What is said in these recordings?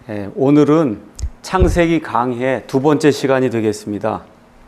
오늘은 창세기 강해 두 번째 시간이 되겠습니다.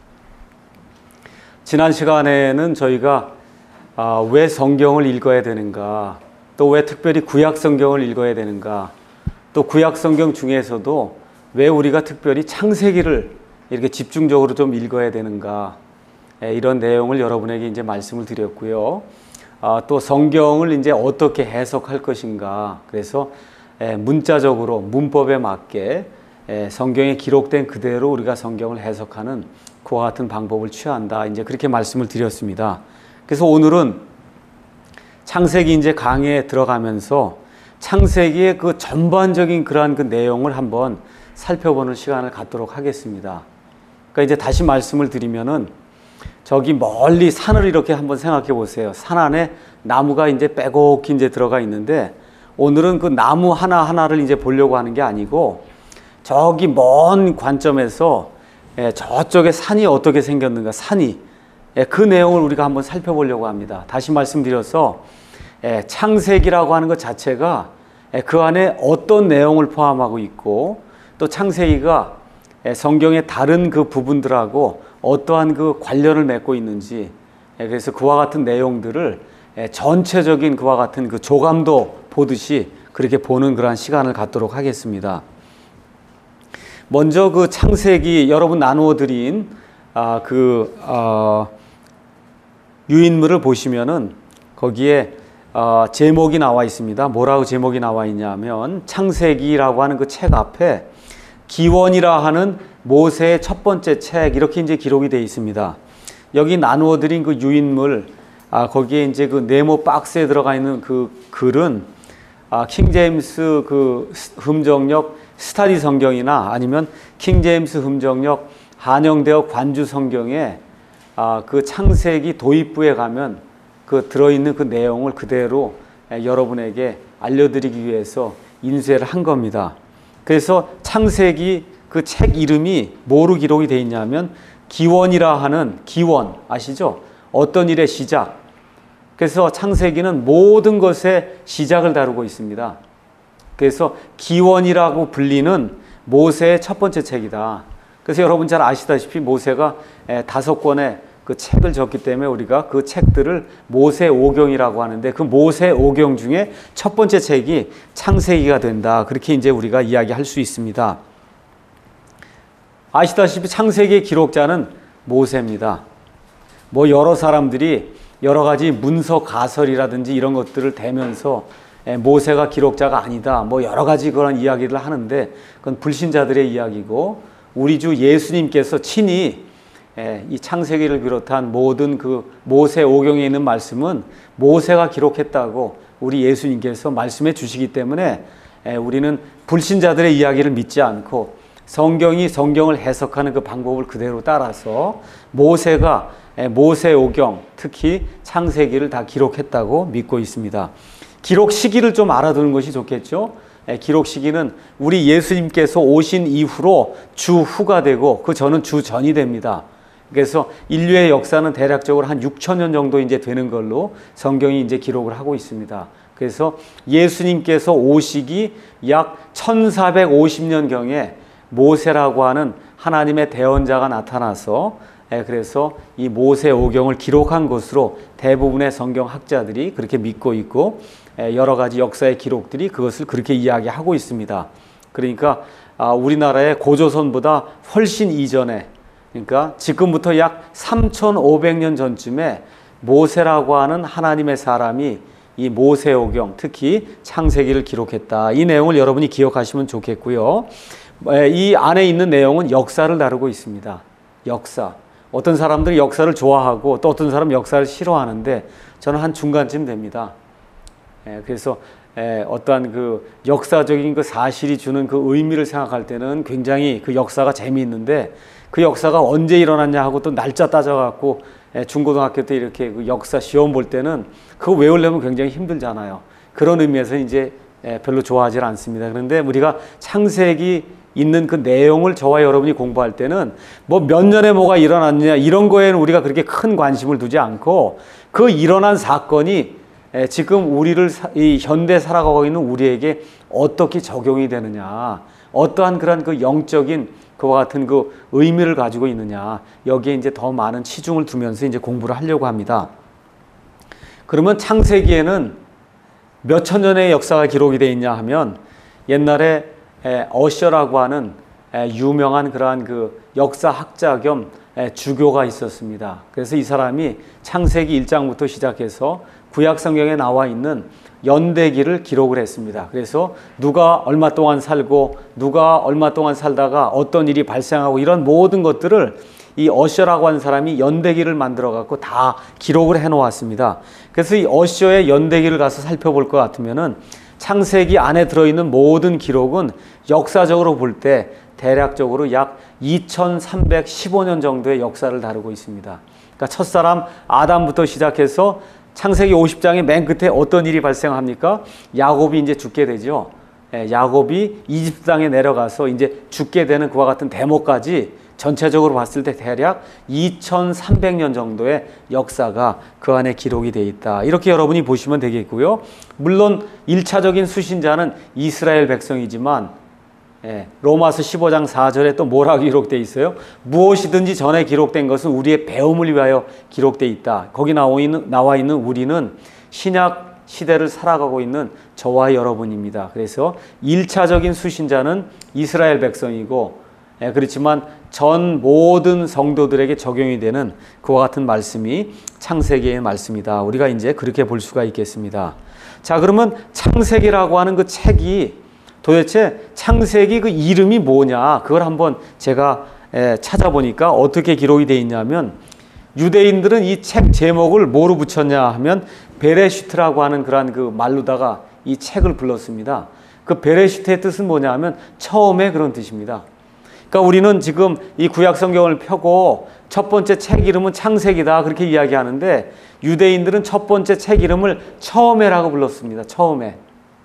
지난 시간에는 저희가 왜 성경을 읽어야 되는가, 또 왜 특별히 구약 성경을 읽어야 되는가, 또 구약 성경 중에서도 왜 우리가 특별히 창세기를 이렇게 집중적으로 좀 읽어야 되는가, 이런 내용을 여러분에게 이제 말씀을 드렸고요. 또 성경을 이제 어떻게 해석할 것인가, 그래서 문자적으로 문법에 맞게 성경에 기록된 그대로 우리가 성경을 해석하는 그와 같은 방법을 취한다, 이제 그렇게 말씀을 드렸습니다. 그래서 오늘은 창세기 이제 강의에 들어가면서 창세기의 그 전반적인 그러한 그 내용을 한번 살펴보는 시간을 갖도록 하겠습니다. 그러니까 이제 다시 말씀을 드리면은 저기 멀리 산을 이렇게 한번 생각해 보세요. 산 안에 나무가 이제 빼곡히 이제 들어가 있는데, 오늘은 그 나무 하나하나를 이제 보려고 하는 게 아니고, 저기 먼 관점에서 저쪽에 산이 어떻게 생겼는가, 산이, 그 내용을 우리가 한번 살펴보려고 합니다. 다시 말씀드려서 창세기라고 하는 것 자체가 그 안에 어떤 내용을 포함하고 있고, 또 창세기가 성경의 다른 그 부분들하고 어떠한 그 관련을 맺고 있는지, 그래서 그와 같은 내용들을 전체적인 그와 같은 그 조감도 보듯이 그렇게 보는 그러한 시간을 갖도록 하겠습니다. 먼저 그 창세기 여러분 나누어 드린 유인물을 보시면은 거기에 제목이 나와 있습니다. 뭐라고 제목이 나와 있냐면, 창세기라고 하는 그 책 앞에 기원이라 하는 모세의 첫 번째 책, 이렇게 이제 기록이 되어 있습니다. 여기 나누어 드린 그 유인물, 거기에 이제 그 네모 박스에 들어가 있는 그 글은 킹제임스 그 흠정역 스타디 성경이나 아니면 킹제임스 흠정역 한영대역 관주 성경에 그 창세기 도입부에 가면 그 들어있는 그 내용을 그대로 여러분에게 알려드리기 위해서 인쇄를 한 겁니다. 그래서 창세기 그 책 이름이 뭐로 기록이 되어 있냐면, 기원이라 하는, 기원 아시죠? 어떤 일의 시작. 그래서 창세기는 모든 것의 시작을 다루고 있습니다. 그래서 기원이라고 불리는 모세의 첫 번째 책이다. 그래서 여러분 잘 아시다시피 모세가 5권의 그 책을 적기 때문에 우리가 그 책들을 모세오경이라고 하는데, 그 모세오경 중에 첫 번째 책이 창세기가 된다, 그렇게 이제 우리가 이야기할 수 있습니다. 아시다시피 창세기의 기록자는 모세입니다. 뭐 여러 사람들이 여러 가지 문서 가설이라든지 이런 것들을 대면서 모세가 기록자가 아니다, 뭐 여러 가지 그런 이야기를 하는데, 그건 불신자들의 이야기고, 우리 주 예수님께서 친히 이 창세기를 비롯한 모든 그 모세오경에 있는 말씀은 모세가 기록했다고 우리 예수님께서 말씀해 주시기 때문에 우리는 불신자들의 이야기를 믿지 않고 성경이 성경을 해석하는 그 방법을 그대로 따라서 모세가 모세오경, 특히 창세기를 다 기록했다고 믿고 있습니다. 기록 시기를 좀 알아두는 것이 좋겠죠. 기록 시기는 우리 예수님께서 오신 이후로 주후가 되고, 그 전은 주전이 됩니다. 그래서 인류의 역사는 대략적으로 한 6,000년 정도 이제 되는 걸로 성경이 이제 기록을 하고 있습니다. 그래서 예수님께서 오시기 약 1450년경에 모세라고 하는 하나님의 대언자가 나타나서, 그래서 이 모세오경을 기록한 것으로 대부분의 성경학자들이 그렇게 믿고 있고, 여러 가지 역사의 기록들이 그것을 그렇게 이야기하고 있습니다. 그러니까 우리나라의 고조선보다 훨씬 이전에, 그러니까 지금부터 약 3,500년 전쯤에 모세라고 하는 하나님의 사람이 이 모세오경, 특히 창세기를 기록했다, 이 내용을 여러분이 기억하시면 좋겠고요. 이 안에 있는 내용은 역사를 다루고 있습니다. 역사. 어떤 사람들이 역사를 좋아하고 또 어떤 사람은 역사를 싫어하는데, 저는 한 중간쯤 됩니다. 그래서 어떠한 그 역사적인 그 사실이 주는 그 의미를 생각할 때는 굉장히 그 역사가 재미있는데, 그 역사가 언제 일어났냐 하고 또 날짜 따져갖고 중고등학교 때 이렇게 그 역사 시험 볼 때는 그거 외우려면 굉장히 힘들잖아요. 그런 의미에서 이제 별로 좋아하지 않습니다. 그런데 우리가 창세기 있는 그 내용을 저와 여러분이 공부할 때는 뭐 몇 년에 뭐가 일어났느냐 이런 거에는 우리가 그렇게 큰 관심을 두지 않고, 그 일어난 사건이 지금 우리를 이 현대 살아가고 있는 우리에게 어떻게 적용이 되느냐, 어떠한 그런 그 영적인 그와 같은 그 의미를 가지고 있느냐, 여기에 이제 더 많은 치중을 두면서 이제 공부를 하려고 합니다. 그러면 창세기에는 몇 천 년의 역사가 기록이 되어 있냐 하면, 옛날에 어셔라고 하는 유명한 그러한 그 역사학자 겸 주교가 있었습니다. 그래서 이 사람이 창세기 1장부터 시작해서 구약 성경에 나와 있는 연대기를 기록을 했습니다. 그래서 누가 얼마 동안 살고 누가 얼마 동안 살다가 어떤 일이 발생하고 이런 모든 것들을 이 어셔라고 하는 사람이 연대기를 만들어 갖고 다 기록을 해 놓았습니다. 그래서 이 어셔의 연대기를 가서 살펴볼 것 같으면은 창세기 안에 들어있는 모든 기록은 역사적으로 볼 때 대략적으로 약 2315년 정도의 역사를 다루고 있습니다. 그러니까 첫사람 아담부터 시작해서 창세기 50장의 맨 끝에 어떤 일이 발생합니까? 야곱이 이제 죽게 되죠. 야곱이 이집트 땅에 내려가서 이제 죽게 되는 그와 같은 대목까지 전체적으로 봤을 때 대략 2300년 정도의 역사가 그 안에 기록이 되어 있다. 이렇게 여러분이 보시면 되겠고요. 물론 1차적인 수신자는 이스라엘 백성이지만 로마서 15장 4절에 또 뭐라고 기록되어 있어요? 무엇이든지 전에 기록된 것은 우리의 배움을 위하여 기록되어 있다. 거기 나와 있는 우리는 신약 시대를 살아가고 있는 저와 여러분입니다. 그래서 1차적인 수신자는 이스라엘 백성이고, 그렇지만 전 모든 성도들에게 적용이 되는 그와 같은 말씀이 창세기의 말씀이다. 우리가 이제 그렇게 볼 수가 있겠습니다. 자, 그러면 창세기라고 하는 그 책이 도대체 창세기 그 이름이 뭐냐, 그걸 한번 제가 찾아보니까 어떻게 기록이 되어 있냐면, 유대인들은 이 책 제목을 뭐로 붙였냐 하면 베레시트라고 하는 그러한 그 말로다가 이 책을 불렀습니다. 그 베레시트의 뜻은 뭐냐 하면 처음에, 그런 뜻입니다. 그러니까 우리는 지금 이 구약 성경을 펴고 첫 번째 책 이름은 창세기다 그렇게 이야기하는데, 유대인들은 첫 번째 책 이름을 처음에라고 불렀습니다. 처음에.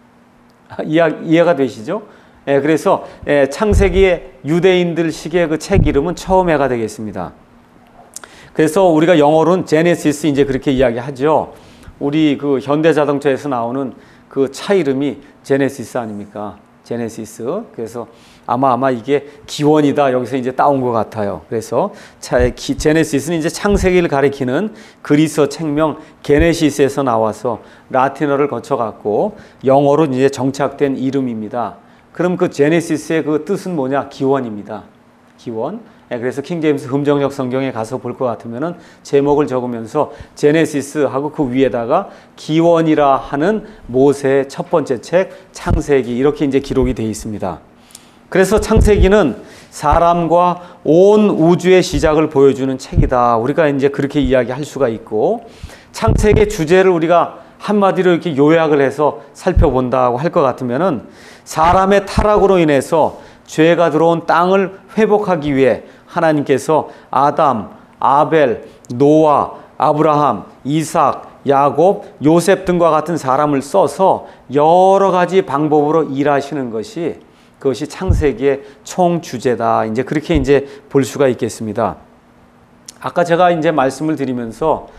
이해가 되시죠? 그래서 창세기의 유대인들 식의 그 책 이름은 처음에가 되겠습니다. 그래서 우리가 영어로는 제네시스 이제 그렇게 이야기하죠. 우리 그 현대자동차에서 나오는 그 차 이름이 제네시스 아닙니까? 제네시스. 그래서 아마 이게 기원이다 여기서 이제 따온 것 같아요. 그래서 제네시스는 이제 창세기를 가리키는 그리스어 책명 게네시스에서 나와서 라틴어를 거쳐갖고 영어로 이제 정착된 이름입니다. 그럼 그 제네시스의 그 뜻은 뭐냐? 기원입니다. 기원. 그래서 킹제임스 흠정역 성경에 가서 볼 것 같으면은 제목을 적으면서 제네시스하고 그 위에다가 기원이라 하는 모세의 첫 번째 책 창세기 이렇게 이제 기록이 되어 있습니다. 그래서 창세기는 사람과 온 우주의 시작을 보여주는 책이다. 우리가 이제 그렇게 이야기할 수가 있고, 창세기의 주제를 우리가 한마디로 이렇게 요약을 해서 살펴본다고 할 것 같으면은 사람의 타락으로 인해서 죄가 들어온 땅을 회복하기 위해 하나님께서 아담, 아벨, 노아, 아브라함, 이삭, 야곱, 요셉 등과 같은 사람을 써서 여러 가지 방법으로 일하시는 것이, 그것이 창세기의 총 주제다. 이제 그렇게 이제 볼 수가 있겠습니다. 아까 제가 이제 말씀을 드리면서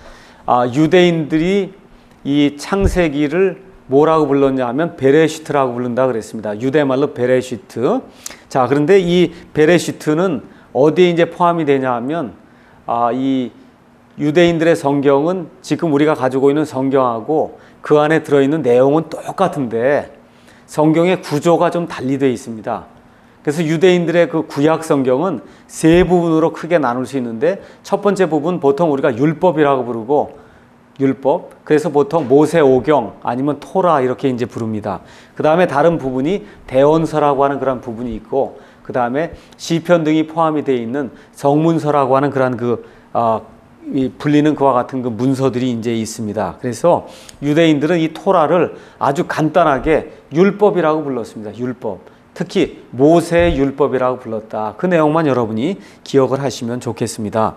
유대인들이 이 창세기를 뭐라고 불렀냐 하면 베레시트라고 부른다 그랬습니다. 유대말로 베레시트. 자, 그런데 이 베레시트는 어디에 이제 포함이 되냐 하면 이 유대인들의 성경은 지금 우리가 가지고 있는 성경하고 그 안에 들어있는 내용은 똑같은데 성경의 구조가 좀 달리 되어 있습니다. 그래서 유대인들의 그 구약 성경은 세 부분으로 크게 나눌 수 있는데, 첫 번째 부분 보통 우리가 율법이라고 부르고, 율법. 그래서 보통 모세오경 아니면 토라 이렇게 이제 부릅니다. 그 다음에 다른 부분이 대언서라고 하는 그런 부분이 있고, 그 다음에 시편 등이 포함이 되어 있는 성문서라고 하는 그런 불리는 그와 같은 그 문서들이 이제 있습니다. 그래서 유대인들은 이 토라를 아주 간단하게 율법이라고 불렀습니다. 율법. 특히 모세의 율법이라고 불렀다. 그 내용만 여러분이 기억을 하시면 좋겠습니다.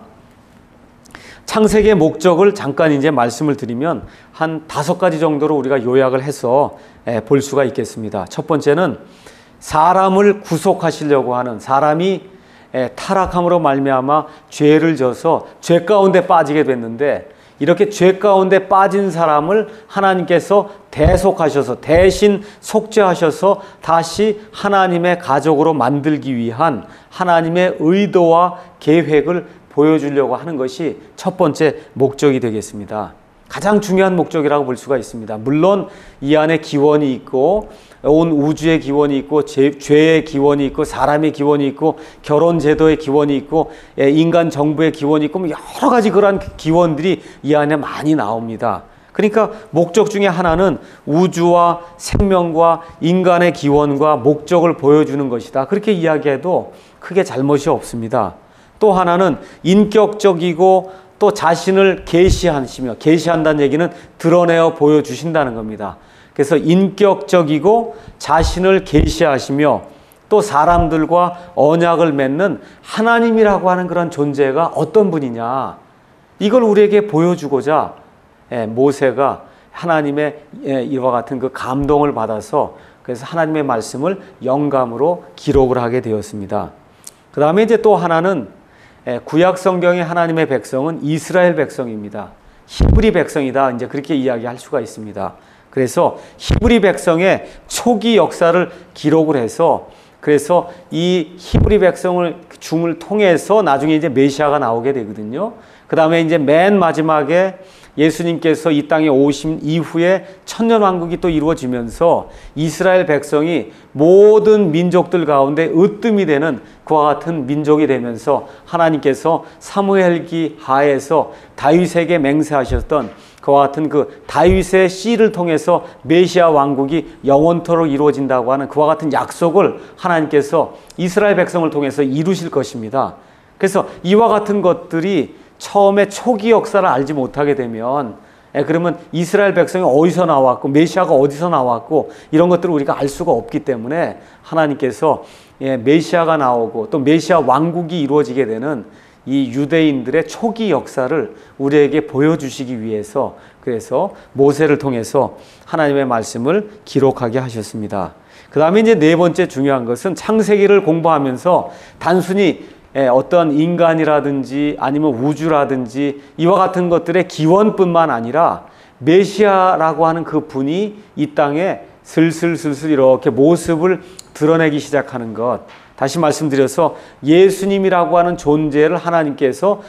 창세기의 목적을 잠깐 이제 말씀을 드리면 한 5가지 정도로 우리가 요약을 해서 볼 수가 있겠습니다. 첫 번째는 사람을 구속하시려고 하는, 사람이 타락함으로 말미암아 죄를 져서 죄 가운데 빠지게 됐는데 이렇게 죄 가운데 빠진 사람을 하나님께서 대속하셔서 대신 속죄하셔서 다시 하나님의 가족으로 만들기 위한 하나님의 의도와 계획을 보여주려고 하는 것이 첫 번째 목적이 되겠습니다. 가장 중요한 목적이라고 볼 수가 있습니다. 물론 이 안에 기원이 있고 온 우주의 기원이 있고 죄의 기원이 있고 사람의 기원이 있고 결혼 제도의 기원이 있고 인간 정부의 기원이 있고 여러 가지 그러한 기원들이 이 안에 많이 나옵니다. 그러니까 목적 중에 하나는 우주와 생명과 인간의 기원과 목적을 보여주는 것이다. 그렇게 이야기해도 크게 잘못이 없습니다. 또 하나는 인격적이고 또 자신을 계시하시며, 계시한다는 얘기는 드러내어 보여주신다는 겁니다. 그래서 인격적이고 자신을 계시하시며 또 사람들과 언약을 맺는 하나님이라고 하는 그런 존재가 어떤 분이냐, 이걸 우리에게 보여주고자 모세가 하나님의 이와 같은 그 감동을 받아서 그래서 하나님의 말씀을 영감으로 기록을 하게 되었습니다. 그 다음에 이제 또 하나는 구약 성경의 하나님의 백성은 이스라엘 백성입니다. 히브리 백성이다. 이제 그렇게 이야기할 수가 있습니다. 그래서 히브리 백성의 초기 역사를 기록을 해서 그래서 이 히브리 백성을 중을 통해서 나중에 이제 메시아가 나오게 되거든요. 그 다음에 이제 맨 마지막에 예수님께서 이 땅에 오신 이후에 천년왕국이 또 이루어지면서 이스라엘 백성이 모든 민족들 가운데 으뜸이 되는 그와 같은 민족이 되면서 하나님께서 사무엘기 하에서 다윗에게 맹세하셨던 그와 같은 그 다윗의 씨를 통해서 메시아 왕국이 영원토록 이루어진다고 하는 그와 같은 약속을 하나님께서 이스라엘 백성을 통해서 이루실 것입니다. 그래서 이와 같은 것들이 처음에 초기 역사를 알지 못하게 되면 그러면 이스라엘 백성이 어디서 나왔고 메시아가 어디서 나왔고 이런 것들을 우리가 알 수가 없기 때문에 하나님께서 메시아가 나오고 또 메시아 왕국이 이루어지게 되는 이 유대인들의 초기 역사를 우리에게 보여주시기 위해서 그래서 모세를 통해서 하나님의 말씀을 기록하게 하셨습니다. 그 다음에 이제 네 번째 중요한 것은 창세기를 공부하면서 단순히 어떤 인간이라든지 아니면 우주라든지 이와 같은 것들의 기원뿐만 아니라 메시아라고 하는 그 분이 이 땅에 슬슬 이렇게 모습을 드러내기 시작하는 것. 다시 말씀드려서 예수님이라고 하는 존재를 하나님께서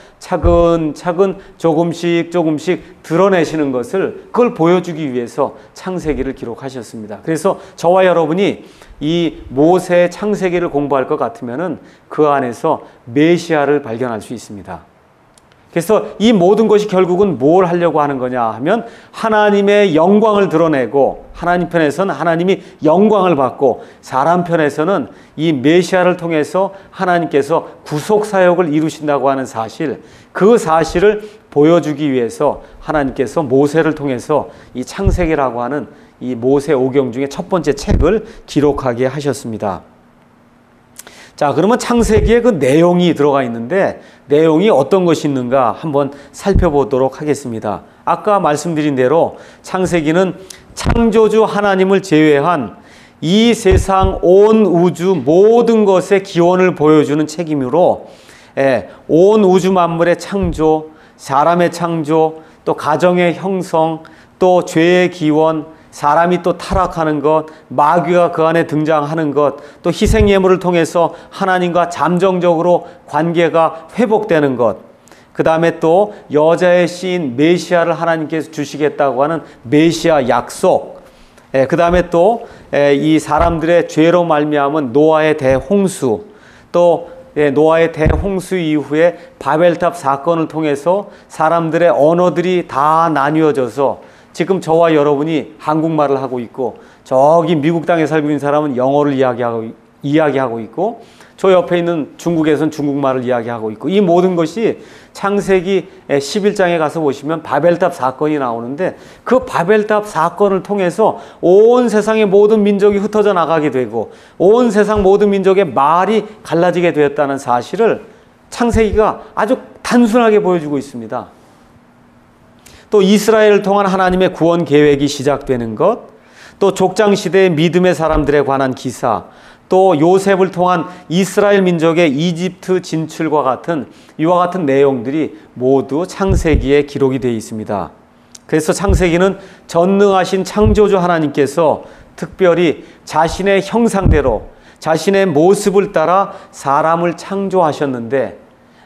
차근차근 조금씩 드러내시는 것을 그걸 보여주기 위해서 창세기를 기록하셨습니다. 그래서 저와 여러분이 이 모세의 창세기를 공부할 것 같으면은 그 안에서 메시아를 발견할 수 있습니다. 그래서 이 모든 것이 결국은 뭘 하려고 하는 거냐 하면 하나님의 영광을 드러내고 하나님 편에서는 하나님이 영광을 받고 사람 편에서는 이 메시아를 통해서 하나님께서 구속사역을 이루신다고 하는 사실, 그 사실을 보여주기 위해서 하나님께서 모세를 통해서 이 창세기라고 하는 이 모세 오경 중에 첫 번째 책을 기록하게 하셨습니다. 자, 그러면 창세기에 그 내용이 들어가 있는데 내용이 어떤 것이 있는가 한번 살펴보도록 하겠습니다. 아까 말씀드린 대로 창세기는 창조주 하나님을 제외한 이 세상 온 우주 모든 것의 기원을 보여주는 책이므로 온 우주 만물의 창조, 사람의 창조, 또 가정의 형성, 또 죄의 기원, 사람이 또 타락하는 것, 마귀가 그 안에 등장하는 것, 또 희생예물을 통해서 하나님과 잠정적으로 관계가 회복되는 것, 그 다음에 또 여자의 씨인 메시아를 하나님께서 주시겠다고 하는 메시아 약속, 그 다음에 또 이 사람들의 죄로 말미암은 노아의 대홍수, 또 노아의 대홍수 이후에 바벨탑 사건을 통해서 사람들의 언어들이 다 나뉘어져서 지금 저와 여러분이 한국말을 하고 있고 저기 미국 땅에 살고 있는 사람은 영어를 이야기하고 있고 저 옆에 있는 중국에서는 중국말을 이야기하고 있고 이 모든 것이 창세기 11장에 가서 보시면 바벨탑 사건이 나오는데 그 바벨탑 사건을 통해서 온 세상의 모든 민족이 흩어져 나가게 되고 온 세상 모든 민족의 말이 갈라지게 되었다는 사실을 창세기가 아주 단순하게 보여주고 있습니다. 또 이스라엘을 통한 하나님의 구원 계획이 시작되는 것, 또 족장시대의 믿음의 사람들에 관한 기사, 또 요셉을 통한 이스라엘 민족의 이집트 진출과 같은 이와 같은 내용들이 모두 창세기에 기록이 되어 있습니다. 그래서 창세기는 전능하신 창조주 하나님께서 특별히 자신의 형상대로 자신의 모습을 따라 사람을 창조하셨는데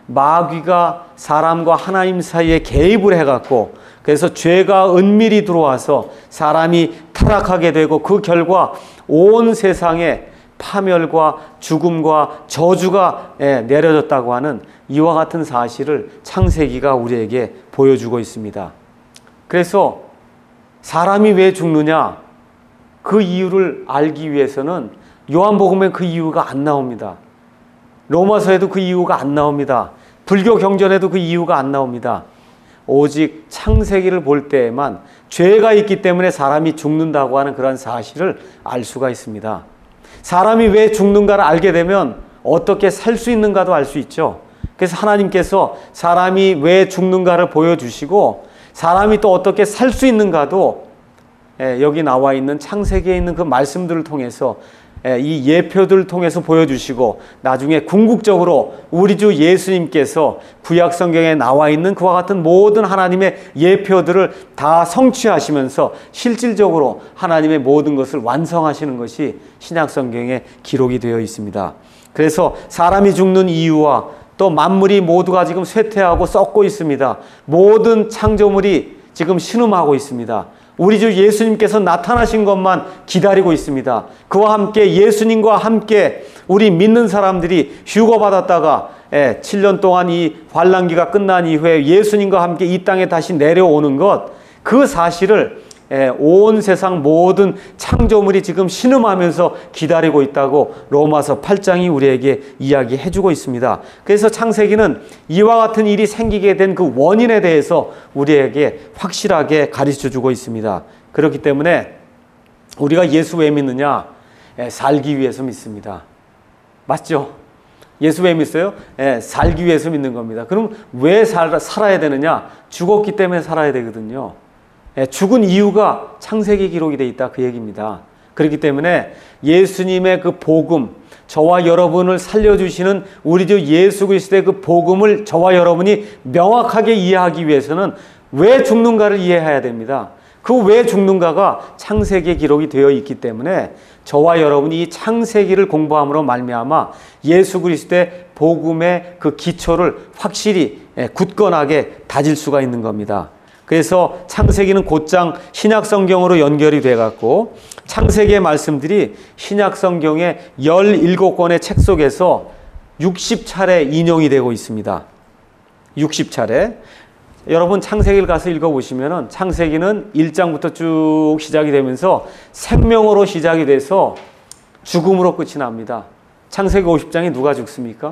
마귀가 사람과 하나님 사이에 개입을 해갖고 그래서 죄가 은밀히 들어와서 사람이 타락하게 되고 그 결과 온 세상에 파멸과 죽음과 저주가 내려졌다고 하는 이와 같은 사실을 창세기가 우리에게 보여주고 있습니다. 그래서 사람이 왜 죽느냐? 그 이유를 알기 위해서는 요한복음에 그 이유가 안 나옵니다. 로마서에도 그 이유가 안 나옵니다. 불교 경전에도 그 이유가 안 나옵니다. 오직 창세기를 볼 때에만 죄가 있기 때문에 사람이 죽는다고 하는 그런 사실을 알 수가 있습니다. 사람이 왜 죽는가를 알게 되면 어떻게 살 수 있는가도 알 수 있죠. 그래서 하나님께서 사람이 왜 죽는가를 보여주시고 사람이 또 어떻게 살 수 있는가도 여기 나와 있는 창세기에 있는 그 말씀들을 통해서 이 예표들을 통해서 보여주시고 나중에 궁극적으로 우리 주 예수님께서 구약 성경에 나와 있는 그와 같은 모든 하나님의 예표들을 다 성취하시면서 실질적으로 하나님의 모든 것을 완성하시는 것이 신약 성경에 기록이 되어 있습니다. 그래서 사람이 죽는 이유와 또 만물이 모두가 지금 쇠퇴하고 썩고 있습니다. 모든 창조물이 지금 신음하고 있습니다. 우리 주 예수님께서 나타나신 것만 기다리고 있습니다. 그와 함께 예수님과 함께 우리 믿는 사람들이 휴거받았다가 7년 동안 이 환란기가 끝난 이후에 예수님과 함께 이 땅에 다시 내려오는 것, 그 사실을 온 세상 모든 창조물이 지금 신음하면서 기다리고 있다고 로마서 8장이 우리에게 이야기해주고 있습니다. 그래서 창세기는 이와 같은 일이 생기게 된 그 원인에 대해서 우리에게 확실하게 가르쳐주고 있습니다. 그렇기 때문에 우리가 예수 왜 믿느냐? 살기 위해서 믿습니다. 맞죠? 예수 왜 믿어요? 살기 위해서 믿는 겁니다. 그럼 왜 살아야 되느냐? 죽었기 때문에 살아야 되거든요. 죽은 이유가 창세기 기록이 되어 있다 그 얘기입니다. 그렇기 때문에 예수님의 그 복음, 저와 여러분을 살려주시는 우리 주 예수 그리스도의 그 복음을 저와 여러분이 명확하게 이해하기 위해서는 왜 죽는가를 이해해야 됩니다. 그 왜 죽는가가 창세기에 기록이 되어 있기 때문에 저와 여러분이 이 창세기를 공부함으로 말미암아 예수 그리스도의 복음의 그 기초를 확실히 굳건하게 다질 수가 있는 겁니다. 그래서 창세기는 곧장 신약성경으로 연결이 돼갖고 창세기의 말씀들이 신약성경의 17권의 책 속에서 60차례 인용이 되고 있습니다. 60차례. 여러분 창세기를 가서 읽어보시면 창세기는 1장부터 쭉 시작이 되면서 생명으로 시작이 돼서 죽음으로 끝이 납니다. 창세기 50장에 누가 죽습니까?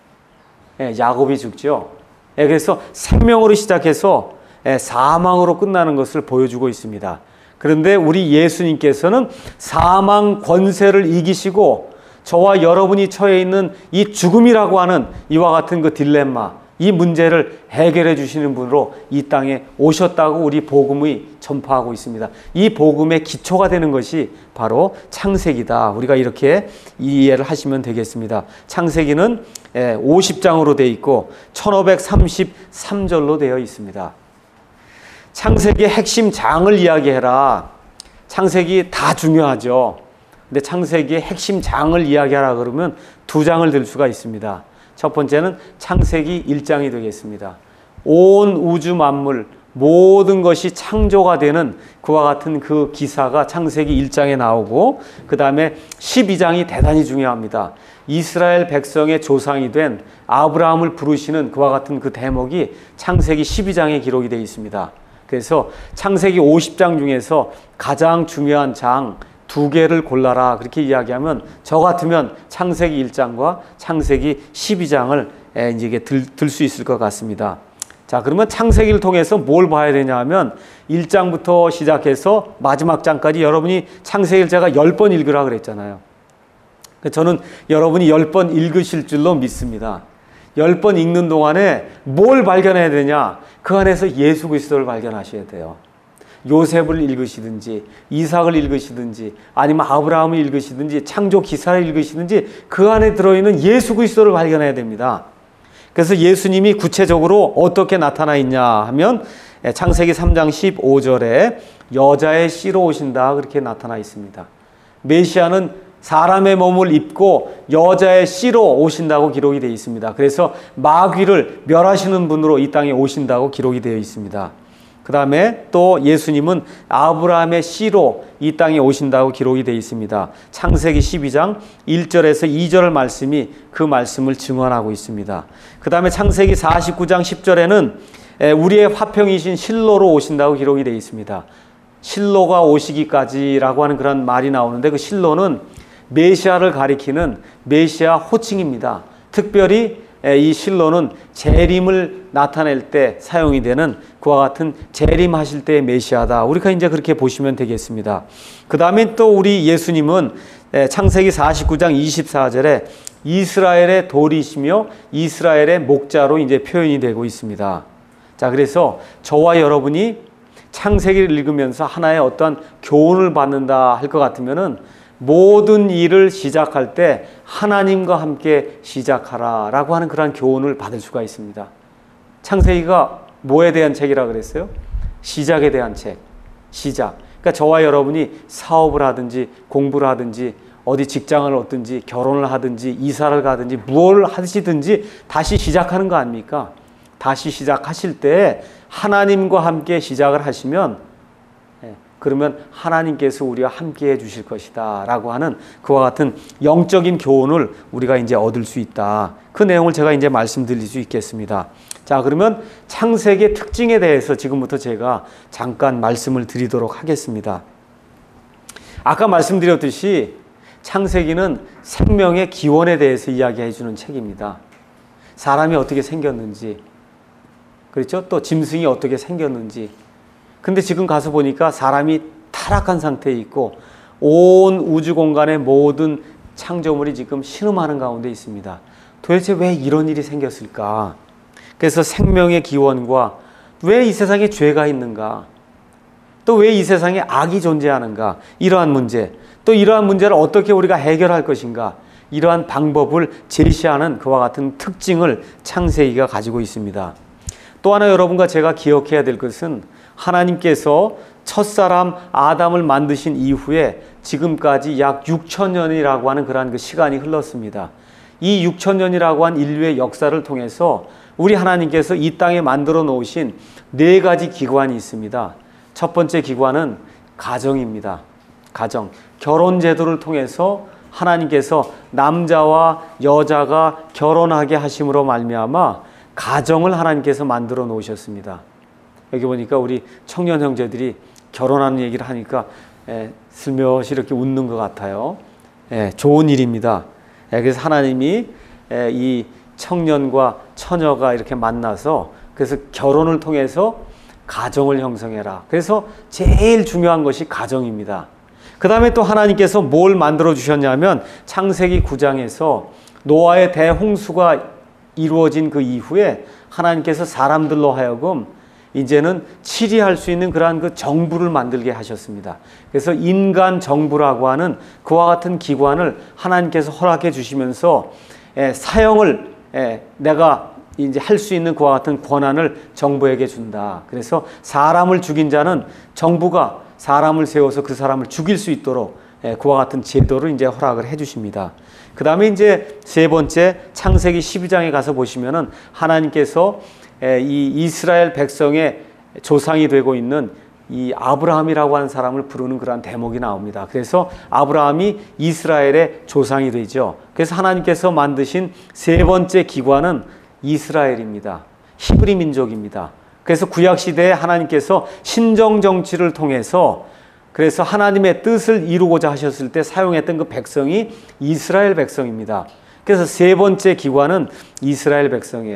야곱이 죽죠. 그래서 생명으로 시작해서 사망으로 끝나는 것을 보여주고 있습니다. 그런데 우리 예수님께서는 사망 권세를 이기시고 저와 여러분이 처해 있는 이 죽음이라고 하는 이와 같은 그 딜레마, 이 문제를 해결해 주시는 분으로 이 땅에 오셨다고 우리 복음이 전파하고 있습니다. 이 복음의 기초가 되는 것이 바로 창세기다. 우리가 이렇게 이해를 하시면 되겠습니다. 창세기는 50장으로 되어 있고 1533절로 되어 있습니다. 창세기의 핵심 장을 이야기해라. 창세기 다 중요하죠. 근데 창세기의 핵심 장을 이야기하라 그러면 두 장을 들 수가 있습니다. 첫 번째는 창세기 1장이 되겠습니다. 온 우주 만물 모든 것이 창조가 되는 그와 같은 그 기사가 창세기 1장에 나오고 그 다음에 12장이 대단히 중요합니다. 이스라엘 백성의 조상이 된 아브라함을 부르시는 그와 같은 그 대목이 창세기 12장에 기록이 되어 있습니다. 그래서 창세기 50장 중에서 가장 중요한 장 두 개를 골라라 그렇게 이야기하면 저 같으면 창세기 1장과 창세기 12장을 이제 들 수 있을 것 같습니다. 자, 그러면 창세기를 통해서 뭘 봐야 되냐 하면 1장부터 시작해서 마지막 장까지 여러분이 창세기를 제가 10번 읽으라 그랬잖아요. 저는 여러분이 10번 읽으실 줄로 믿습니다. 10번 읽는 동안에 뭘 발견해야 되냐? 그 안에서 예수 그리스도를 발견하셔야 돼요. 요셉을 읽으시든지 이삭을 읽으시든지 아니면 아브라함을 읽으시든지 창조 기사를 읽으시든지 그 안에 들어있는 예수 그리스도를 발견해야 됩니다. 그래서 예수님이 구체적으로 어떻게 나타나 있냐 하면 창세기 3장 15절에 여자의 씨로 오신다 그렇게 나타나 있습니다. 메시아는 사람의 몸을 입고 여자의 씨로 오신다고 기록이 되어 있습니다. 그래서 마귀를 멸하시는 분으로 이 땅에 오신다고 기록이 되어 있습니다. 그 다음에 또 예수님은 아브라함의 씨로 이 땅에 오신다고 기록이 되어 있습니다. 창세기 12장 1절에서 2절 말씀이 그 말씀을 증언하고 있습니다. 그 다음에 창세기 49장 10절에는 우리의 화평이신 실로로 오신다고 기록이 되어 있습니다. 실로가 오시기까지라고 하는 그런 말이 나오는데 그 실로는 메시아를 가리키는 메시아 호칭입니다. 특별히 이 실로는 재림을 나타낼 때 사용이 되는 그와 같은 재림하실 때의 메시아다. 우리가 이제 그렇게 보시면 되겠습니다. 그 다음에 또 우리 예수님은 창세기 49장 24절에 이스라엘의 돌이시며 이스라엘의 목자로 이제 표현이 되고 있습니다. 자, 그래서 저와 여러분이 창세기를 읽으면서 하나의 어떤 교훈을 받는다 할 것 같으면은 모든 일을 시작할 때 하나님과 함께 시작하라 라고 하는 그런 교훈을 받을 수가 있습니다. 창세기가 뭐에 대한 책이라 그랬어요? 시작에 대한 책. 시작. 그러니까 저와 여러분이 사업을 하든지 공부를 하든지 어디 직장을 얻든지 결혼을 하든지 이사를 가든지 무엇을 하시든지 다시 시작하는 거 아닙니까? 다시 시작하실 때 하나님과 함께 시작을 하시면 그러면 하나님께서 우리와 함께 해 주실 것이다 라고 하는 그와 같은 영적인 교훈을 우리가 이제 얻을 수 있다. 그 내용을 제가 이제 말씀드릴 수 있겠습니다. 자, 그러면 창세기의 특징에 대해서 지금부터 제가 잠깐 말씀을 드리도록 하겠습니다. 아까 말씀드렸듯이 창세기는 생명의 기원에 대해서 이야기해 주는 책입니다. 사람이 어떻게 생겼는지, 그렇죠? 또 짐승이 어떻게 생겼는지. 근데 지금 가서 보니까 사람이 타락한 상태에 있고 온 우주 공간의 모든 창조물이 지금 신음하는 가운데 있습니다. 도대체 왜 이런 일이 생겼을까? 그래서 생명의 기원과 왜 이 세상에 죄가 있는가? 또 왜 이 세상에 악이 존재하는가? 이러한 문제, 또 이러한 문제를 어떻게 우리가 해결할 것인가? 이러한 방법을 제시하는 그와 같은 특징을 창세기가 가지고 있습니다. 또 하나 여러분과 제가 기억해야 될 것은 하나님께서 첫사람 아담을 만드신 이후에 지금까지 약 6,000년이라고 하는 그러한 그 시간이 흘렀습니다. 이 6,000년이라고 한 인류의 역사를 통해서 우리 하나님께서 이 땅에 만들어 놓으신 4가지 기관이 있습니다. 첫 번째 기관은 가정입니다. 가정. 결혼 제도를 통해서 하나님께서 남자와 여자가 결혼하게 하심으로 말미암아 가정을 하나님께서 만들어 놓으셨습니다. 여기 보니까 우리 청년 형제들이 결혼하는 얘기를 하니까 슬며시 이렇게 웃는 것 같아요. 좋은 일입니다. 그래서 하나님이 이 청년과 처녀가 이렇게 만나서 그래서 결혼을 통해서 가정을 형성해라. 그래서 제일 중요한 것이 가정입니다. 그 다음에 또 하나님께서 뭘 만들어 주셨냐면 창세기 9장에서 노아의 대홍수가 이루어진 그 이후에 하나님께서 사람들로 하여금 이제는 치리할 수 있는 그러한 그 정부를 만들게 하셨습니다. 그래서 인간 정부라고 하는 그와 같은 기관을 하나님께서 허락해 주시면서 사형을 내가 이제 할 수 있는 그와 같은 권한을 정부에게 준다. 그래서 사람을 죽인 자는 정부가 사람을 세워서 그 사람을 죽일 수 있도록 그와 같은 제도를 이제 허락을 해 주십니다. 그 다음에 이제 세 번째 창세기 12장에 가서 보시면은 하나님께서 이 이스라엘 백성의 조상이 되고 있는 이 아브라함이라고 하는 사람을 부르는 그러한 대목이 나옵니다. 그래서 아브라함이 이스라엘의 조상이 되죠. 그래서 하나님께서 만드신 세 번째 기관은 이스라엘입니다. 히브리 민족입니다. 그래서 구약시대에 하나님께서 신정정치를 통해서 그래서 하나님의 뜻을 이루고자 하셨을 때 사용했던 그 백성이 이스라엘 백성입니다. 그래서 세 번째 기관은 이스라엘 백성이에요.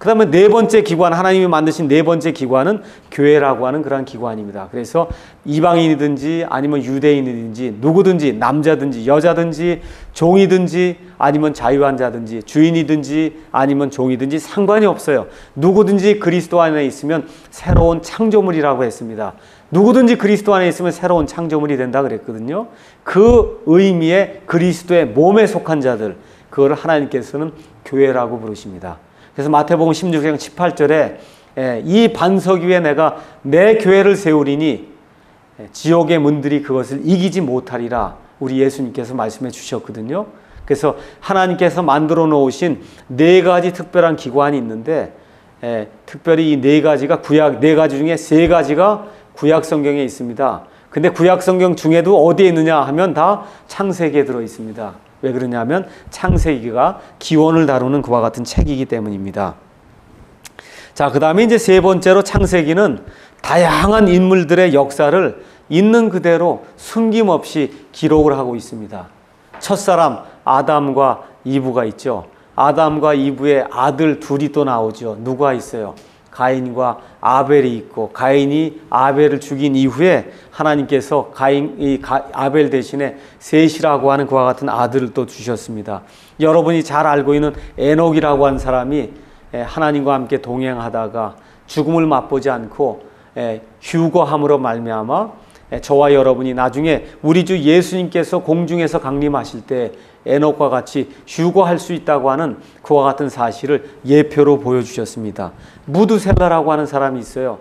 그 다음에 네 번째 기관, 하나님이 만드신 네 번째 기관은 교회라고 하는 그러한 기관입니다. 그래서 이방인이든지 아니면 유대인이든지 누구든지 남자든지 여자든지 종이든지 아니면 자유한자든지 주인이든지 아니면 종이든지 상관이 없어요. 누구든지 그리스도 안에 있으면 새로운 창조물이라고 했습니다. 누구든지 그리스도 안에 있으면 새로운 창조물이 된다 그랬거든요. 그 의미의 그리스도의 몸에 속한 자들, 그거를 하나님께서는 교회라고 부르십니다. 그래서 마태복음 16장 18절에 이 반석 위에 내가 내 교회를 세우리니 지옥의 문들이 그것을 이기지 못하리라, 우리 예수님께서 말씀해 주셨거든요. 그래서 하나님께서 만들어 놓으신 네 가지 특별한 기관이 있는데, 특별히 이 네 가지가 네 가지 중에 세 가지가 구약 성경에 있습니다. 근데 구약 성경 중에도 어디에 있느냐 하면 다 창세기에 들어 있습니다. 왜 그러냐면 창세기가 기원을 다루는 그와 같은 책이기 때문입니다. 자, 그 다음에 이제 세 번째로 창세기는 다양한 인물들의 역사를 있는 그대로 숨김없이 기록을 하고 있습니다. 첫사람 아담과 이브가 있죠. 아담과 이브의 아들 둘이 또 나오죠. 누가 있어요? 가인과 아벨이 있고, 가인이 아벨을 죽인 이후에 하나님께서 아벨 대신에 셋이라고 하는 그와 같은 아들을 또 주셨습니다. 여러분이 잘 알고 있는 에녹이라고 하는 사람이 하나님과 함께 동행하다가 죽음을 맛보지 않고 휴거함으로 말미암아 저와 여러분이 나중에 우리 주 예수님께서 공중에서 강림하실 때 에녹과 같이 휴거할 수 있다고 하는 그와 같은 사실을 예표로 보여주셨습니다. 무드셀라라고 하는 사람이 있어요.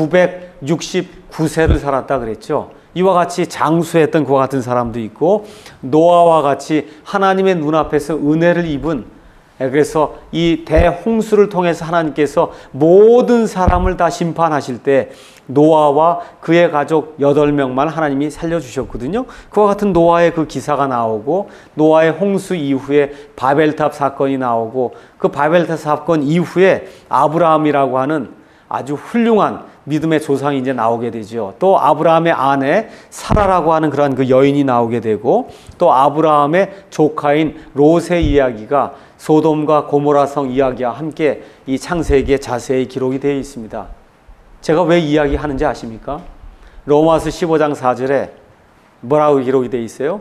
969세를 살았다 그랬죠. 이와 같이 장수했던 그와 같은 사람도 있고, 노아와 같이 하나님의 눈앞에서 은혜를 입은, 그래서 이 대홍수를 통해서 하나님께서 모든 사람을 다 심판하실 때 노아와 그의 가족 8명만 하나님이 살려주셨거든요. 그와 같은 노아의 그 기사가 나오고, 노아의 홍수 이후에 바벨탑 사건이 나오고, 그 바벨탑 사건 이후에 아브라함이라고 하는 아주 훌륭한 믿음의 조상이 이제 나오게 되죠. 또 아브라함의 아내 사라라고 하는 그런 그 여인이 나오게 되고, 또 아브라함의 조카인 롯의 이야기가 소돔과 고모라성 이야기와 함께 이 창세기에 자세히 기록이 되어 있습니다. 제가 왜 이야기하는지 아십니까? 로마서 15장 4절에 뭐라고 기록이 되어 있어요?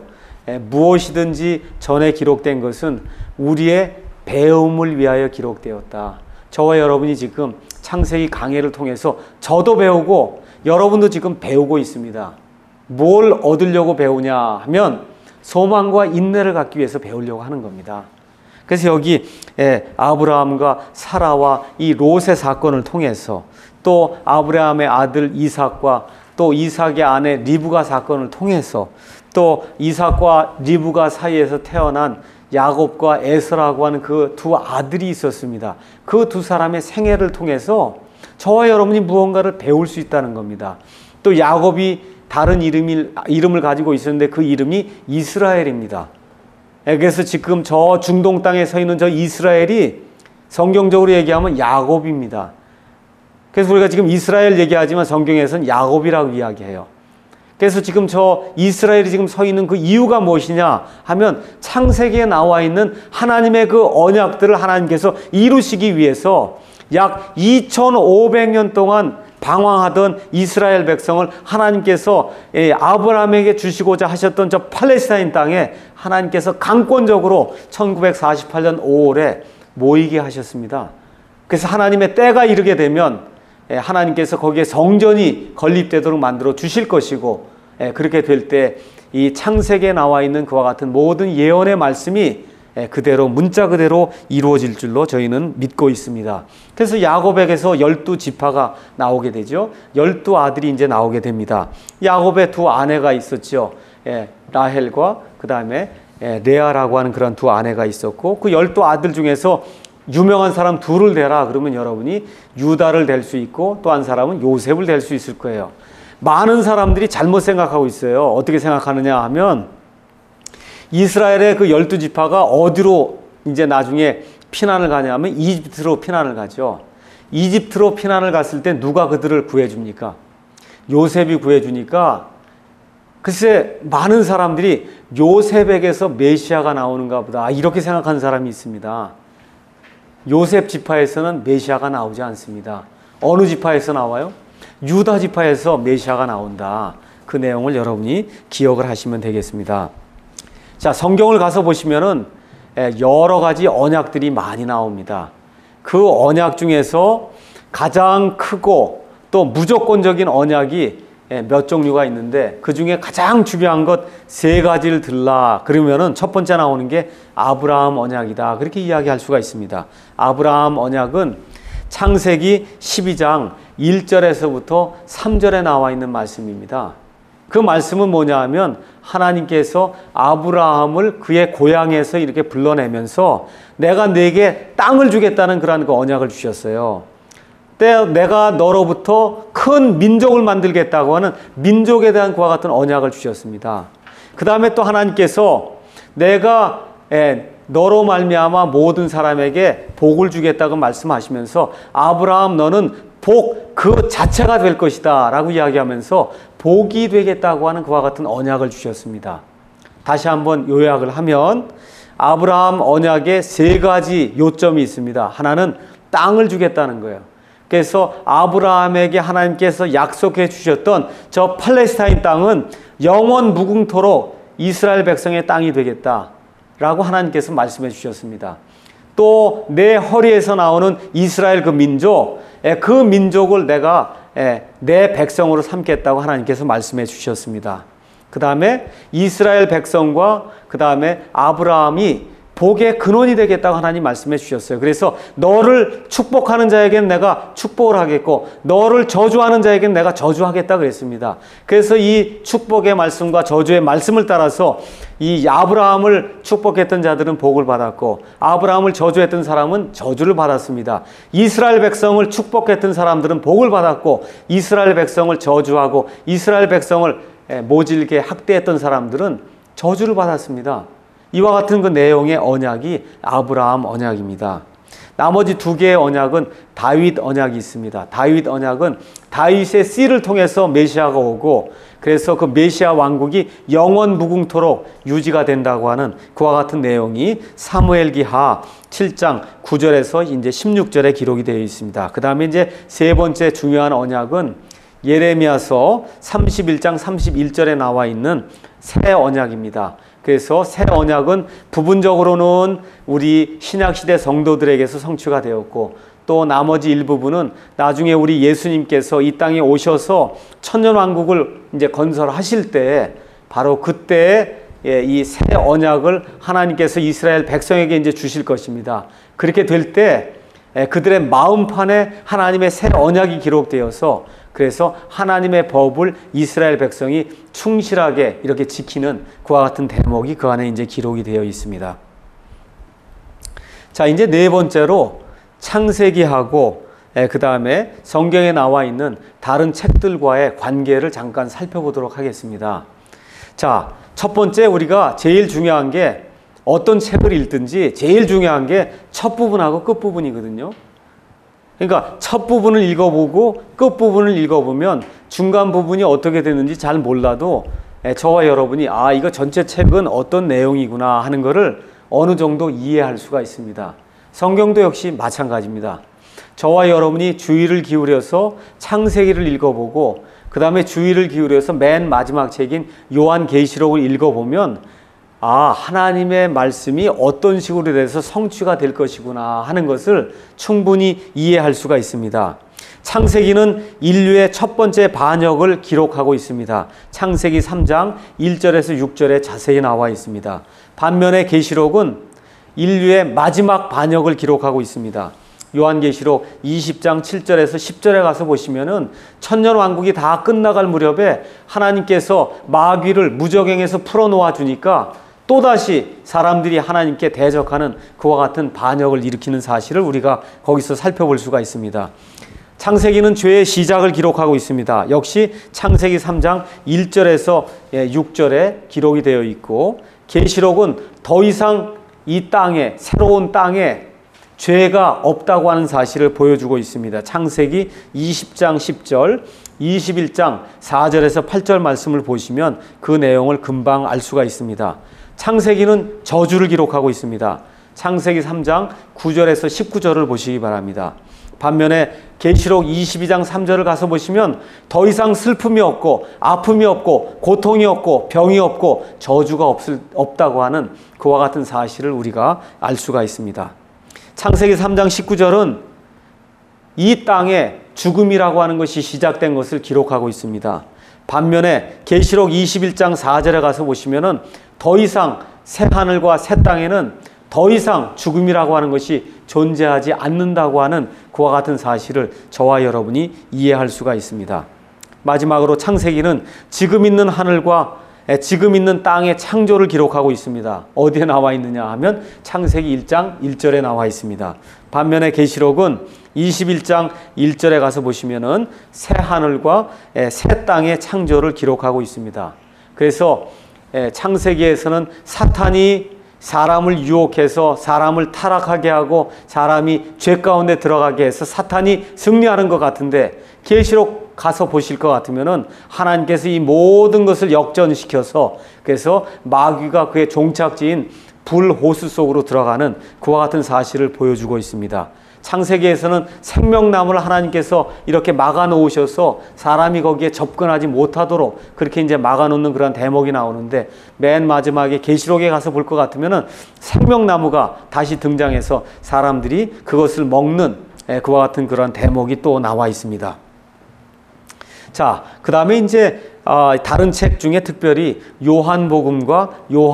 무엇이든지 전에 기록된 것은 우리의 배움을 위하여 기록되었다. 저와 여러분이 지금 창세기 강해를 통해서 저도 배우고 여러분도 지금 배우고 있습니다. 뭘 얻으려고 배우냐 하면 소망과 인내를 갖기 위해서 배우려고 하는 겁니다. 그래서 여기 아브라함과 사라와 이 롯의 사건을 통해서, 또 아브라함의 아들 이삭과 또 이삭의 아내 리브가 사건을 통해서, 또 이삭과 리브가 사이에서 태어난 야곱과 에서라고 하는 그 두 아들이 있었습니다. 그 두 사람의 생애를 통해서 저와 여러분이 무언가를 배울 수 있다는 겁니다. 또 야곱이 다른 이름을 가지고 있었는데 그 이름이 이스라엘입니다. 그래서 지금 저 중동 땅에 서 있는 저 이스라엘이 성경적으로 얘기하면 야곱입니다. 그래서 우리가 지금 이스라엘 얘기하지만 성경에서는 야곱이라고 이야기해요. 그래서 지금 저 이스라엘이 지금 서 있는 그 이유가 무엇이냐 하면 창세기에 나와 있는 하나님의 그 언약들을 하나님께서 이루시기 위해서 약 2500년 동안 방황하던 이스라엘 백성을 하나님께서 아브라함에게 주시고자 하셨던 저 팔레스타인 땅에 하나님께서 강권적으로 1948년 5월에 모이게 하셨습니다. 그래서 하나님의 때가 이르게 되면 하나님께서 거기에 성전이 건립되도록 만들어 주실 것이고, 그렇게 될 때 이 창세기에 나와 있는 그와 같은 모든 예언의 말씀이 그대로 문자 그대로 이루어질 줄로 저희는 믿고 있습니다. 그래서 야곱에게서 12지파가 나오게 되죠. 12아들이 이제 나오게 됩니다. 야곱의 두 아내가 있었죠. 라헬과 그 다음에 레아라고 하는 그런 두 아내가 있었고, 그 12아들 중에서 유명한 사람 둘을 대라 그러면 여러분이 유다를 댈 수 있고 또 한 사람은 요셉을 댈 수 있을 거예요. 많은 사람들이 잘못 생각하고 있어요. 어떻게 생각하느냐 하면 이스라엘의 그 12지파가 어디로 이제 나중에 피난을 가냐면 이집트로 피난을 가죠. 이집트로 피난을 갔을 때 누가 그들을 구해줍니까? 요셉이 구해주니까, 글쎄 많은 사람들이 요셉에게서 메시아가 나오는가 보다 이렇게 생각하는 사람이 있습니다. 요셉 지파에서는 메시아가 나오지 않습니다. 어느 지파에서 나와요? 유다 지파에서 메시아가 나온다. 그 내용을 여러분이 기억을 하시면 되겠습니다. 자, 성경을 가서 보시면은 여러 가지 언약들이 많이 나옵니다. 그 언약 중에서 가장 크고 또 무조건적인 언약이 몇 종류가 있는데 그 중에 가장 중요한 것 세 가지를 들라 그러면은 첫 번째 나오는 게 아브라함 언약이다. 그렇게 이야기할 수가 있습니다. 아브라함 언약은 창세기 12장 1절에서부터 3절에 나와 있는 말씀입니다. 그 말씀은 뭐냐 하면 하나님께서 아브라함을 그의 고향에서 이렇게 불러내면서 내가 네게 땅을 주겠다는 그러한 그 언약을 주셨어요. 내가 너로부터 큰 민족을 만들겠다고 하는 민족에 대한 그와 같은 언약을 주셨습니다. 그 다음에 또 하나님께서 내가 너로 말미암아 모든 사람에게 복을 주겠다고 말씀하시면서 아브라함 너는 복 그 자체가 될 것이다 라고 이야기하면서 복이 되겠다고 하는 그와 같은 언약을 주셨습니다. 다시 한번 요약을 하면 아브라함 언약에 세 가지 요점이 있습니다. 하나는 땅을 주겠다는 거예요. 그래서 아브라함에게 하나님께서 약속해 주셨던 저 팔레스타인 땅은 영원 무궁토록 이스라엘 백성의 땅이 되겠다라고 하나님께서 말씀해 주셨습니다. 또 내 허리에서 나오는 이스라엘 그 민족을 내가 내 백성으로 삼겠다고 하나님께서 말씀해 주셨습니다. 그 다음에 이스라엘 백성과 그 다음에 아브라함이 복의 근원이 되겠다고 하나님 말씀해 주셨어요. 그래서 너를 축복하는 자에게는 내가 축복을 하겠고 너를 저주하는 자에게는 내가 저주하겠다 그랬습니다. 그래서 이 축복의 말씀과 저주의 말씀을 따라서 이 아브라함을 축복했던 자들은 복을 받았고 아브라함을 저주했던 사람은 저주를 받았습니다. 이스라엘 백성을 축복했던 사람들은 복을 받았고 이스라엘 백성을 저주하고 이스라엘 백성을 모질게 학대했던 사람들은 저주를 받았습니다. 이와 같은 그 내용의 언약이 아브라함 언약입니다. 나머지 두 개의 언약은 다윗 언약이 있습니다. 다윗 언약은 다윗의 씨를 통해서 메시아가 오고 그래서 그 메시아 왕국이 영원 무궁토록 유지가 된다고 하는 그와 같은 내용이 사무엘기하 7장 9절에서 이제 16절에 기록이 되어 있습니다. 그 다음에 이제 세 번째 중요한 언약은 예레미야서 31장 31절에 나와 있는 새 언약입니다. 그래서 새 언약은 부분적으로는 우리 신약시대 성도들에게서 성취가 되었고 또 나머지 일부분은 나중에 우리 예수님께서 이 땅에 오셔서 천년왕국을 이제 건설하실 때 바로 그때 이 새 언약을 하나님께서 이스라엘 백성에게 이제 주실 것입니다. 그렇게 될 때 그들의 마음판에 하나님의 새 언약이 기록되어서 그래서 하나님의 법을 이스라엘 백성이 충실하게 이렇게 지키는 그와 같은 대목이 그 안에 이제 기록이 되어 있습니다. 자, 이제 네 번째로 창세기하고 그 다음에 성경에 나와 있는 다른 책들과의 관계를 잠깐 살펴보도록 하겠습니다. 자, 첫 번째 우리가 제일 중요한 게 어떤 책을 읽든지 제일 중요한 게 첫 부분하고 끝 부분이거든요. 그러니까 첫 부분을 읽어보고 끝 부분을 읽어보면 중간 부분이 어떻게 되는지 잘 몰라도 저와 여러분이 이거 전체 책은 어떤 내용이구나 하는 것을 어느 정도 이해할 수가 있습니다. 성경도 역시 마찬가지입니다. 저와 여러분이 주의를 기울여서 창세기를 읽어보고 그 다음에 주의를 기울여서 맨 마지막 책인 요한계시록을 읽어보면 하나님의 말씀이 어떤 식으로 돼서 성취가 될 것이구나 하는 것을 충분히 이해할 수가 있습니다. 창세기는 인류의 첫 번째 반역을 기록하고 있습니다. 창세기 3장 1절에서 6절에 자세히 나와 있습니다. 반면에 계시록은 인류의 마지막 반역을 기록하고 있습니다. 요한계시록 20장 7절에서 10절에 가서 보시면은 천년왕국이 다 끝나갈 무렵에 하나님께서 마귀를 무저갱에서 풀어놓아 주니까 또다시 사람들이 하나님께 대적하는 그와 같은 반역을 일으키는 사실을 우리가 거기서 살펴볼 수가 있습니다. 창세기는 죄의 시작을 기록하고 있습니다. 역시 창세기 3장 1절에서 6절에 기록이 되어 있고 계시록은 더 이상 이 땅에 새로운 땅에 죄가 없다고 하는 사실을 보여주고 있습니다. 창세기 20장 10절 21장 4절에서 8절 말씀을 보시면 그 내용을 금방 알 수가 있습니다. 창세기는 저주를 기록하고 있습니다. 창세기 3장 9절에서 19절을 보시기 바랍니다. 반면에 계시록 22장 3절을 가서 보시면 더 이상 슬픔이 없고 아픔이 없고 고통이 없고 병이 없고 저주가 없다고 하는 그와 같은 사실을 우리가 알 수가 있습니다. 창세기 3장 19절은 이 땅에 죽음이라고 하는 것이 시작된 것을 기록하고 있습니다. 반면에 계시록 21장 4절에 가서 보시면은 더 이상 새 하늘과 새 땅에는 더 이상 죽음이라고 하는 것이 존재하지 않는다고 하는 그와 같은 사실을 저와 여러분이 이해할 수가 있습니다. 마지막으로 창세기는 지금 있는 하늘과 지금 있는 땅의 창조를 기록하고 있습니다. 어디에 나와 있느냐 하면 창세기 1장 1절에 나와 있습니다. 반면에 계시록은 21장 1절에 가서 보시면은 새 하늘과 새 땅의 창조를 기록하고 있습니다. 그래서 창세기에서는 사탄이 사람을 유혹해서 사람을 타락하게 하고 사람이 죄 가운데 들어가게 해서 사탄이 승리하는 것 같은데, 계시록 가서 보실 것 같으면은 하나님께서 이 모든 것을 역전시켜서 그래서 마귀가 그의 종착지인 불호수 속으로 들어가는 그와 같은 사실을 보여주고 있습니다. 창세기에서는 생명나무를 하나님께서 이렇게 막아 놓으셔서 사람이 거기에 접근하지 못하도록 그렇게 이제 막아 놓는 그런 대목이 나오는데, 맨 마지막에 계시록에 가서 볼 것 같으면은 생명나무가 다시 등장해서 사람들이 그것을 먹는 그와 같은 그런 대목이 또 나와 있습니다. 자, 그 다음에 이제 다른 책 중에 특별히 요한복음과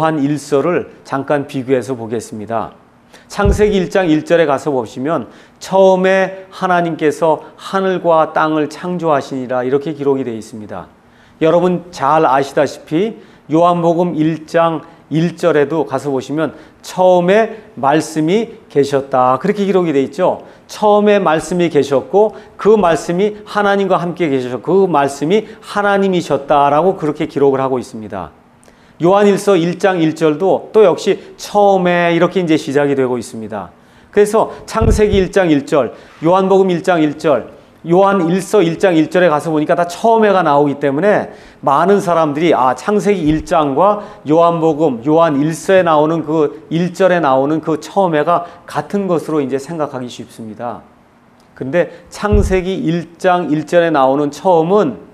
요한일서를 잠깐 비교해서 보겠습니다. 창세기 1장 1절에 가서 보시면 처음에 하나님께서 하늘과 땅을 창조하시니라 이렇게 기록이 되어 있습니다. 여러분 잘 아시다시피 요한복음 1장 1절에도 가서 보시면 처음에 말씀이 계셨다 그렇게 기록이 되어 있죠. 처음에 말씀이 계셨고 그 말씀이 하나님과 함께 계셨고 그 말씀이 하나님이셨다라고 그렇게 기록을 하고 있습니다. 요한일서 1장 1절도 또 역시 처음에 이렇게 이제 시작이 되고 있습니다. 그래서 창세기 1장 1절, 요한복음 1장 1절, 요한일서 1장 1절에 가서 보니까 다 처음에가 나오기 때문에 많은 사람들이 창세기 1장과 요한복음, 요한일서에 나오는 그 1절에 나오는 그 처음에가 같은 것으로 이제 생각하기 쉽습니다. 근데 창세기 1장 1절에 나오는 처음은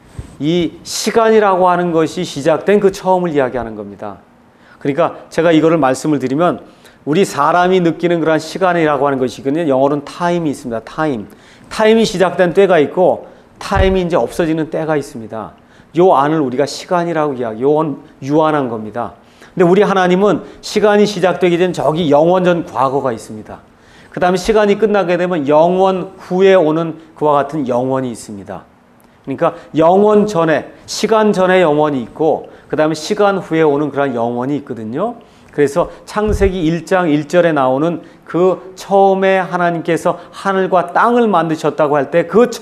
이 시간이라고 하는 것이 시작된 그 처음을 이야기하는 겁니다. 그러니까 제가 이거를 말씀을 드리면 우리 사람이 느끼는 그런 시간이라고 하는 것이거든요. 영어로는 타임이 있습니다. 타임이 시작된 때가 있고 타임이 이제 없어지는 때가 있습니다. 요 안을 우리가 시간이라고 요건 유한한 겁니다. 근데 우리 하나님은 시간이 시작되기 전 저기 영원 전 과거가 있습니다. 그 다음에 시간이 끝나게 되면 영원 후에 오는 그와 같은 영원이 있습니다. 그러니까 영원 전에, 시간 전에 영원이 있고 그 다음에 시간 후에 오는 그런 영원이 있거든요. 그래서 창세기 1장 1절에 나오는 그 처음에 하나님께서 하늘과 땅을 만드셨다고 할 때 그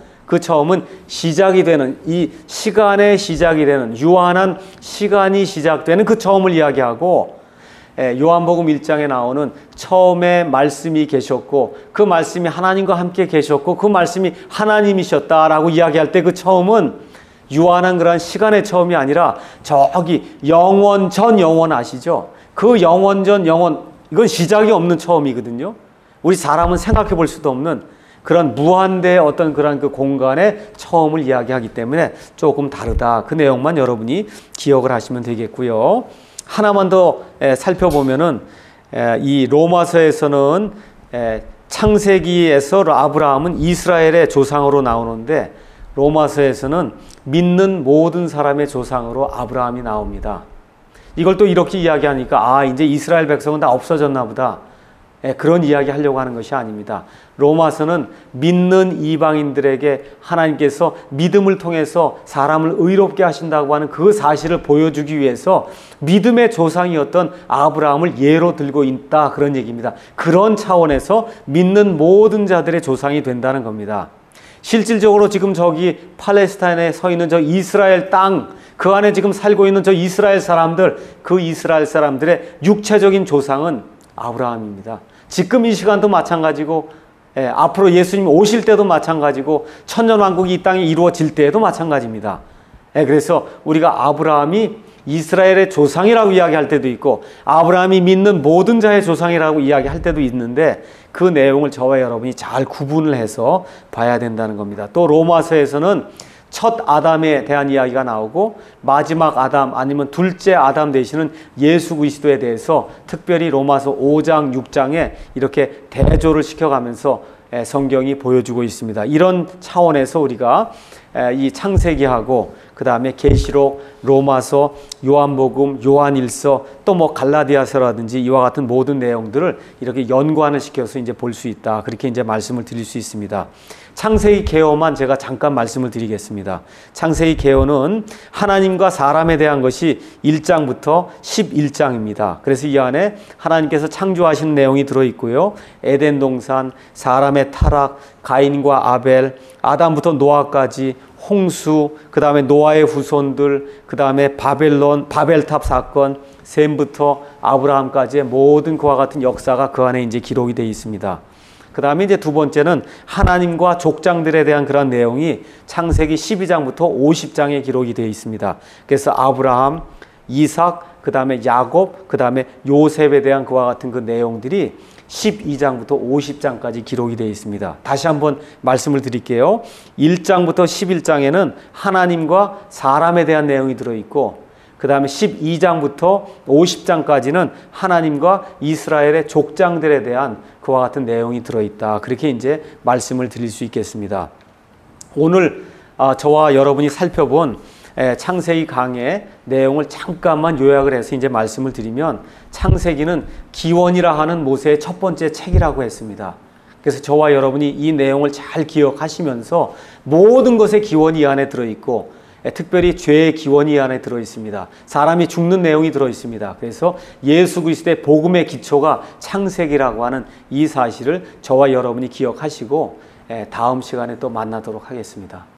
처음은 시작이 되는 이 시간의 시작이 되는 유한한 시간이 시작되는 그 처음을 이야기하고, 요한복음 1장에 나오는 처음에 말씀이 계셨고 그 말씀이 하나님과 함께 계셨고 그 말씀이 하나님이셨다라고 이야기할 때 그 처음은 유한한 그런 시간의 처음이 아니라 저기 영원 전 영원 아시죠? 그 영원 전 영원, 이건 시작이 없는 처음이거든요. 우리 사람은 생각해 볼 수도 없는 그런 무한대의 어떤 그런 그 공간의 처음을 이야기하기 때문에 조금 다르다. 그 내용만 여러분이 기억을 하시면 되겠고요. 하나만 더 살펴보면은 이 로마서에서는 창세기에서 아브라함은 이스라엘의 조상으로 나오는데 로마서에서는 믿는 모든 사람의 조상으로 아브라함이 나옵니다. 이걸 또 이렇게 이야기하니까 이제 이스라엘 백성은 다 없어졌나 보다. 그런 이야기 하려고 하는 것이 아닙니다. 로마서는 믿는 이방인들에게 하나님께서 믿음을 통해서 사람을 의롭게 하신다고 하는 그 사실을 보여주기 위해서 믿음의 조상이었던 아브라함을 예로 들고 있다 그런 얘기입니다. 그런 차원에서 믿는 모든 자들의 조상이 된다는 겁니다. 실질적으로 지금 저기 팔레스타인에 서 있는 저 이스라엘 땅, 그 안에 지금 살고 있는 저 이스라엘 사람들, 그 이스라엘 사람들의 육체적인 조상은 아브라함입니다. 지금 이 시간도 마찬가지고 앞으로 예수님 오실 때도 마찬가지고 천년왕국이 이 땅에 이루어질 때에도 마찬가지입니다. 그래서 우리가 아브라함이 이스라엘의 조상이라고 이야기할 때도 있고 아브라함이 믿는 모든 자의 조상이라고 이야기할 때도 있는데 그 내용을 저와 여러분이 잘 구분을 해서 봐야 된다는 겁니다. 또 로마서에서는 첫 아담에 대한 이야기가 나오고 마지막 아담 아니면 둘째 아담 되시는 예수 그리스도에 대해서 특별히 로마서 5장 6장에 이렇게 대조를 시켜가면서 성경이 보여주고 있습니다. 이런 차원에서 우리가 이 창세기하고 그 다음에 계시록, 로마서, 요한복음, 요한일서 또 뭐 갈라디아서라든지 이와 같은 모든 내용들을 이렇게 연관을 시켜서 이제 볼 수 있다. 그렇게 이제 말씀을 드릴 수 있습니다. 창세기 개요만 제가 잠깐 말씀을 드리겠습니다. 창세기 개요는 하나님과 사람에 대한 것이 1장부터 11장입니다. 그래서 이 안에 하나님께서 창조하신 내용이 들어있고요. 에덴 동산, 사람의 타락, 가인과 아벨, 아담부터 노아까지 홍수, 그 다음에 노아의 후손들, 그 다음에 바벨탑 사건, 셈부터 아브라함까지의 모든 그와 같은 역사가 그 안에 이제 기록이 되어 있습니다. 그 다음에 이제 두 번째는 하나님과 족장들에 대한 그런 내용이 창세기 12장부터 50장에 기록이 되어 있습니다. 그래서 아브라함, 이삭, 그 다음에 야곱, 그 다음에 요셉에 대한 그와 같은 그 내용들이 12장부터 50장까지 기록이 되어 있습니다. 다시 한번 말씀을 드릴게요. 1장부터 11장에는 하나님과 사람에 대한 내용이 들어있고 그 다음에 12장부터 50장까지는 하나님과 이스라엘의 족장들에 대한 그와 같은 내용이 들어있다. 그렇게 이제 말씀을 드릴 수 있겠습니다. 오늘 저와 여러분이 살펴본 창세기 강의 내용을 잠깐만 요약을 해서 이제 말씀을 드리면 창세기는 기원이라 하는 모세의 첫 번째 책이라고 했습니다. 그래서 저와 여러분이 이 내용을 잘 기억하시면서 모든 것의 기원이 이 안에 들어있고 특별히 죄의 기원이 이 안에 들어있습니다. 사람이 죽는 내용이 들어있습니다. 그래서 예수 그리스도의 복음의 기초가 창세기라고 하는 이 사실을 저와 여러분이 기억하시고 다음 시간에 또 만나도록 하겠습니다.